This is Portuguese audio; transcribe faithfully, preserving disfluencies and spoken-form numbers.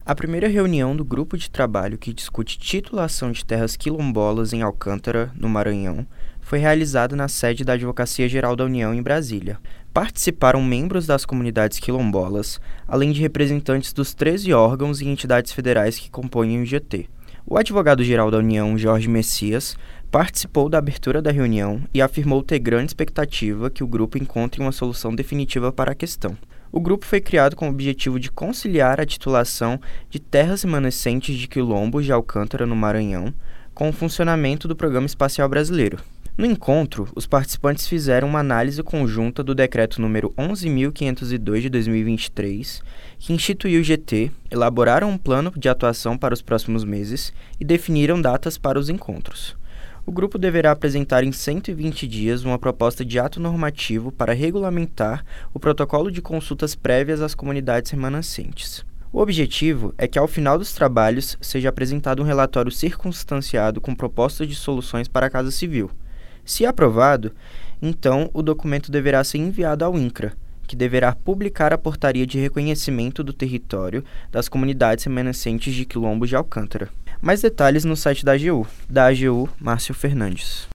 A primeira reunião do grupo de trabalho que discute titulação de terras quilombolas em Alcântara, no Maranhão, foi realizada na sede da Advocacia Geral da União, em Brasília. Participaram membros das comunidades quilombolas, além de representantes dos treze órgãos e entidades federais que compõem o G T. O advogado-geral da União, Jorge Messias, participou da abertura da reunião e afirmou ter grande expectativa que o grupo encontre uma solução definitiva para a questão. O grupo foi criado com o objetivo de conciliar a titulação de terras remanescentes de quilombos de Alcântara, no Maranhão, com o funcionamento do Programa Espacial Brasileiro. No encontro, os participantes fizeram uma análise conjunta do Decreto número onze mil quinhentos e dois de dois mil e vinte e três, que instituiu o G T, elaboraram um plano de atuação para os próximos meses e definiram datas para os encontros. O grupo deverá apresentar em cento e vinte dias uma proposta de ato normativo para regulamentar o protocolo de consultas prévias às comunidades remanescentes. O objetivo é que, ao final dos trabalhos, seja apresentado um relatório circunstanciado com propostas de soluções para a Casa Civil. Se aprovado, então o documento deverá ser enviado ao INCRA, que deverá publicar a portaria de reconhecimento do território das comunidades remanescentes de quilombos de Alcântara. Mais detalhes no site da A G U. Da A G U, Márcio Fernandes.